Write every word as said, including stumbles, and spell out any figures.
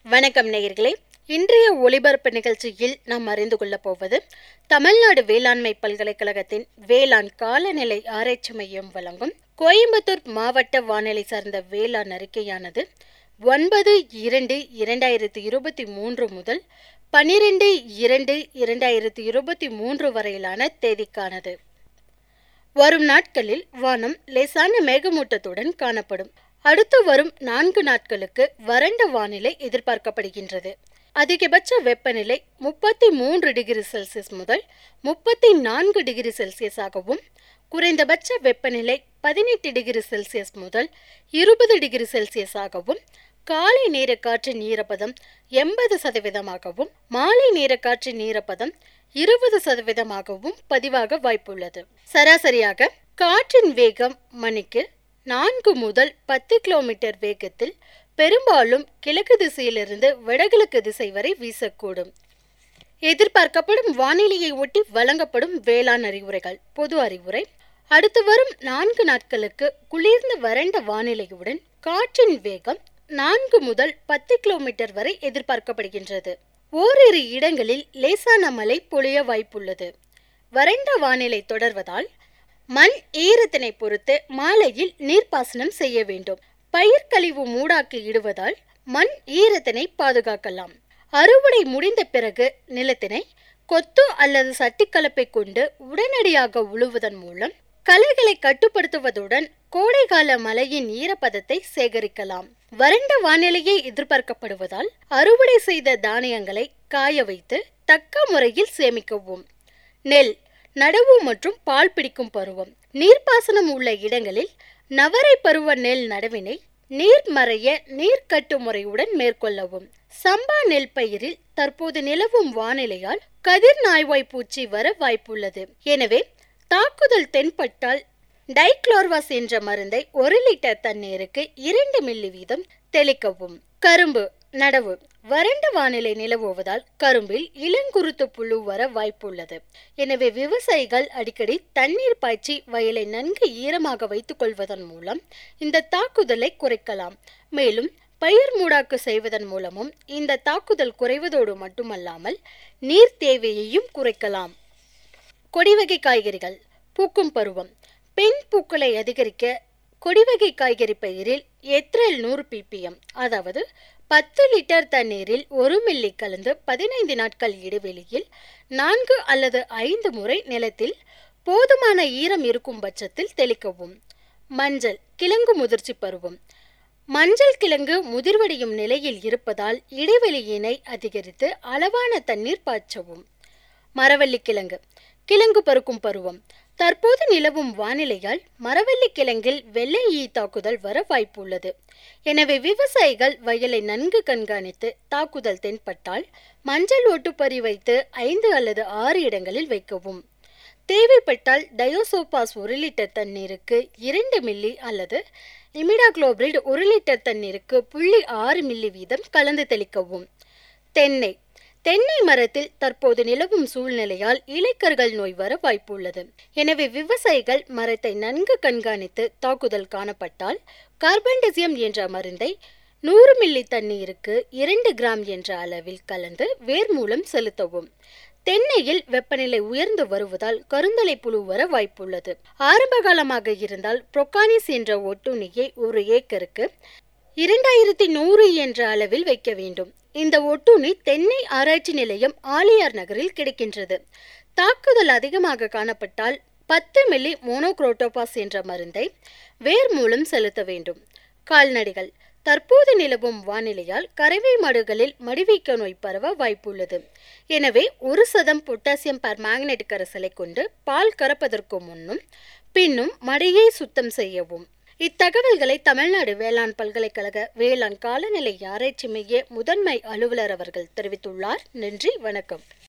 வணக்கம் நேயர்களே. இன்றைய ஒளிபரப்பு நிகழ்ச்சியில் நாம் அறிந்து கொள்ளப் போவது தமிழ்நாடு வேளாண்மை பல்கலைக்கழகத்தின் வேளாண் காலநிலை ஆராய்ச்சி மையம் வழங்கும் கோயம்புத்தூர் மாவட்ட வானிலை சார்ந்த வேளாண் அறிக்கையானது ஒன்பது இரண்டு இரண்டாயிரத்தி இருபத்தி மூன்று முதல் பனிரெண்டு இரண்டு இரண்டாயிரத்தி இருபத்தி மூன்று வரையிலான தேதிக்கானது. வரும் நாட்களில் வானம் லேசான மேகமூட்டத்துடன் காணப்படும். அடுத்து வரும் நான்கு நாட்களுக்கு வறண்ட வானிலை எதிர்பார்க்கப்படுகின்றது. அதிகபட்ச வெப்பநிலை முப்பத்தி மூன்று டிகிரி செல்சியஸ் முதல் முப்பத்தி நான்கு டிகிரி செல்சியஸாகவும், குறைந்தபட்ச வெப்பநிலை பதினெட்டு டிகிரி செல்சியஸ் முதல் இருபது டிகிரி செல்சியஸாகவும், காலை நேர காற்றின் ஈரப்பதம் எண்பது சதவீதமாகவும், மாலை நேர காற்றின் ஈரப்பதம் இருபது சதவீதமாகவும் பதிவாக வாய்ப்புள்ளது. சராசரியாக காற்றின் வேகம் மணிக்கு நான்கு முதல் பத்து கிலோமீட்டர் வேகத்தில் பெரும்பாலும் கிழக்கு திசையிலிருந்து வடகிழக்கு திசை வரை வீசக்கூடும். எதிர்பார்க்கப்படும் வானிலையை ஒட்டி வழங்கப்படும் வேளாண் அறிவுரைகள். பொது அறிவுரை: அடுத்து வரும் நான்கு நாட்களுக்கு குளிர்ந்த வறண்ட வானிலையுடன் காற்றின் வேகம் நான்கு முதல் பத்து கிலோமீட்டர் வரை எதிர்பார்க்கப்படுகின்றது. ஓரிரு இடங்களில் லேசான மழை பொழிய வாய்ப்புள்ளது. வறண்ட வானிலை தொடர்வதால் மண் ஈரத்தினை பொறுத்து மாலையில் நீர்ப்பாசனம் செய்ய வேண்டும். பயிர் கழிவு மூடாக்கி இடுவதால் மண் ஈரத்தினை பாதுகாக்கலாம். அறுவடை முடிந்த பிறகு நிலத்தினை கொத்து அல்லது சட்டி கலப்பை கொண்டு உடனடியாக உழுவதன் மூலம் களைகளை கட்டுப்படுத்துவதுடன் கோடைகால மழையின் ஈரப்பதத்தை சேகரிக்கலாம். வறண்ட வானிலையை எதிர்பார்க்கப்படுவதால் அறுவடை செய்த தானியங்களை காய வைத்து தக்க முறையில் சேமிக்கவும். நெல் நடவு மற்றும் பால் பிடிக்கும் பருவம். நீர்ப்பாசனம் உள்ள இடங்களில் நவரை பருவ நெல் நடவினை நீர்மறைய நீர்க்கட்டு முறையுடன் மேற்கொள்ளவும். சம்பா நெல் பயிரில் தற்போது நிலவும் வானிலையால் கதிர் நாய்வாய் பூச்சி வர வாய்ப்புள்ளது. எனவே தாக்குதல் தென்பட்டால் டைக்ளோர்வாஸ் என்ற மருந்தை ஒரு லிட்டர் தண்ணீருக்கு இரண்டு மில்லி வீதம் தெளிக்கவும். கரும்பு நடவு. வறண்ட வானிலை நிலவுவதால் கரும்பில் இளங்குருத்து புழு வர வாய்ப்புள்ளது. எனவே விவசாயிகள் அடிக்கடி தண்ணீர் பாய்ச்சி வயலை நன்கு ஈரமாக வைத்துக் கொள்வதன் மூலம் இந்த தாக்குதலை குறைக்கலாம். மேலும் பயிர் மூடாக்கு செய்வதன் மூலமும் இந்த தாக்குதல் குறைவதோடு மட்டுமல்லாமல் நீர் தேவையையும் குறைக்கலாம். கொடிவகை காய்கறிகள். பூக்கும் பருவம். பெண் பூக்களை அதிகரிக்க கொடிவகை காய்கறி பயிரில் எத்ரல் நூறு பிபிஎம், அதாவது பத்து லிட்டர் தண்ணீரில் ஒரு மில்லி கலந்து பதினைந்து நாட்கள் இடைவெளியில் நான்கு அல்லது ஐந்து முறை நிலத்தில் போதுமான ஈரம் இருக்கும் பட்சத்தில் தெளிக்கவும். மஞ்சள் கிழங்கு முதிர்ச்சி பருவம். மஞ்சள் கிழங்கு முதிர்வடையும் நிலையில் இருப்பதால் இடைவெளியினை அதிகரித்து அளவான தண்ணீர் பாய்ச்சவும். மரவள்ளி கிழங்கு கிழங்கு பருக்கும் பருவம். தற்போது நிலவும் வானிலையால் மரவள்ளி கிழங்கில் வெள்ளை ஈ தாக்குதல் வர வாய்ப்புள்ளது. எனவே விவசாயிகள் வயலை நன்கு கண்காணித்து தாக்குதல் தென்பட்டால் மஞ்சள் ஒட்டுப்பறி வைத்து ஐந்து அல்லது ஆறு இடங்களில் வைக்கவும். தேவைப்பட்டால் டயோசோபாஸ் ஒரு லிட்டர் தண்ணீருக்கு இரண்டு மில்லி அல்லது இமிடாக்ளோபிரிட் ஒரு லிட்டர் தண்ணீருக்கு புள்ளி ஆறு மில்லி வீதம் கலந்து தெளிக்கவும். தென்னை தென்னை மரத்தில் தற்போது நிலவும் சூழ்நிலையால் இலைக்கருகள் நோய் வர வாய்ப்புள்ளது. எனவே விவசாயிகள் மரத்தை நன்கு கண்காணித்து தாக்குதல் காணப்பட்டால் கார்பன்டசியம் என்ற மருந்தை நூறு மில்லி தண்ணீருக்கு இரண்டு கிராம் என்ற அளவில் கலந்து வேர் மூலம் செலுத்தவும். தென்னையில் வெப்பநிலை உயர்ந்து வருவதால் கருந்தலை புழு வர வாய்ப்புள்ளது. ஆரம்ப காலமாக இருந்தால் புரோகானிஸ் என்ற ஒட்டுண்ணியை ஒரு ஏக்கருக்கு இரண்டாயிரத்தி நூறு என்ற அளவில் வைக்க வேண்டும். இந்த ஒட்டுண்ணி தென்னை ஆராய்ச்சி நிலையம் ஆலியார் நகரில் கிடைக்கின்றது. தாக்குதல் அதிகமாக காணப்பட்டால் பத்து மில்லி மோனோக்ரோட்டோபாஸ் என்ற மருந்தை வேர் மூலம் செலுத்த வேண்டும். கால்நடைகள். தற்போது நிலவும் வானிலையால் கறவை மாடுகளில் மடிவீக்க நோய் பரவ வாய்ப்புள்ளது. எனவே ஒரு சதம் பொட்டாசியம் பெர்மாங்கனேட் கரைசலை கொண்டு பால் கறப்பதற்கு முன்னும் பின்னும் மடியை சுத்தம் செய்யவும். இத்தகவல்களை தமிழ்நாடு வேளாண் பல்கலைக்கழக வேளாண் காலநிலை ஆராய்ச்சி மைய முதன்மை அலுவலர் அவர்கள் தெரிவித்துள்ளார். நன்றி, வணக்கம்.